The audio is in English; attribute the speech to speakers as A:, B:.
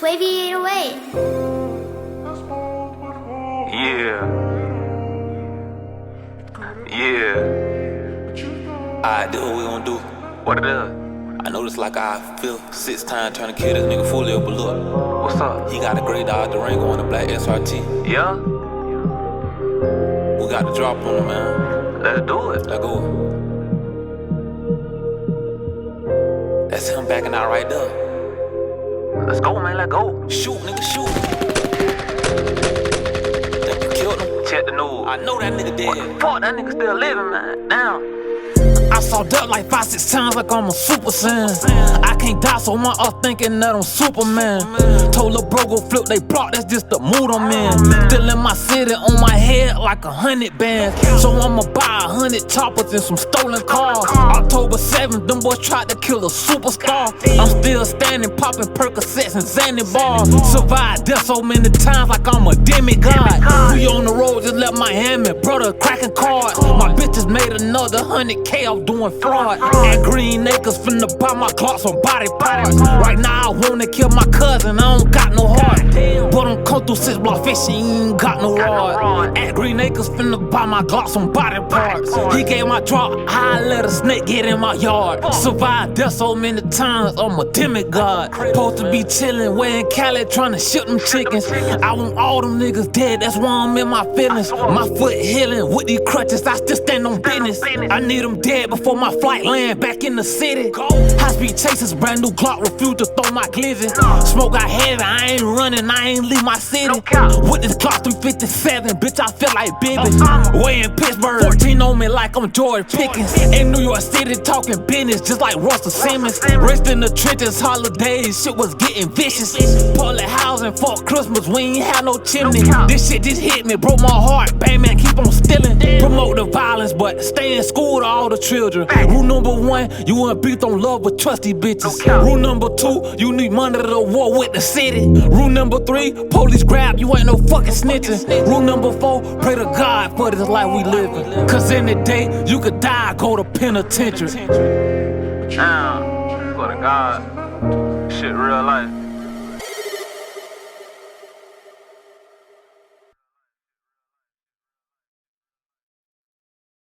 A: Wavy 808.
B: Yeah. Yeah.
C: Alright, this what we gon' do.
B: What it is?
C: I know this like I feel 6 times trying to kill this nigga fully, but look.
B: What's up?
C: He got a great Dodge Durango and a black SRT.
B: Yeah?
C: We got the drop on him, man.
B: Let's do it.
C: Let go. That's him backing out right there.
B: Let's go, man. Let's go.
C: Shoot, nigga, shoot. Think you killed him?
B: Check the news.
C: I know that nigga dead.
B: Fuck, that nigga still living, man. Damn.
D: I saw Duck like 5-6 times like I'm a super saiyan. I can't die, so my up thinking that I'm Superman. Told lil' bro go flip they block, that's just the mood I'm in. Still in my city on my head like 100 bands. So I'ma buy 100 choppers and some stolen cars. October 7th, them boys tried to kill a superstar. I'm still standing, popping Percocets and Xanny bars. Survived death so many times like I'm a demigod. We on the road, just left Miami, brother cracking cards. My bitches made another 100K off doing fraud. At Green Acres, finna buy my Glocks on body parts. Right now I wanna kill my cousin, I don't got no heart. But I'm come through 6 block fishing, ain't got no rod. At Green Acres, finna buy my Glocks on body parts. He gave my drop, I let a snake get in my yard. Survived death so many times, I'm a demigod. Supposed to be chillin', way in Cali, tryna shoot them chickens. I want all them niggas dead, that's why I'm in my feelings. My foot healing, with these crutches, I still stand on business. I need them dead before my flight land back in the city. High speed chases, brand new Glock, refuse to throw my glizzy. Smoke got heavy, I ain't running, I ain't leave my city. With this Glock 357, bitch, I feel like Bibby. Way in Pittsburgh, 14 on me like I'm George Pickens. In New York City, talking business just like Russell Simmons. Rest in the trenches, holidays, shit was getting vicious. Public housing, fuck Christmas, we ain't had no chimney. This shit just hit me, broke my heart, bang man, keep on stealing. Promote the violence, but stay in school to all the children. Rule number 1, you and beef don't love but trust these bitches. Rule number 2, you need money to war with the city. Rule number 3, police grab, you ain't no fucking snitching. Rule number 4, pray to God for this life we living. Cause in the day, you could die, go to penitentiary.
B: Damn. For the God. Shit real life.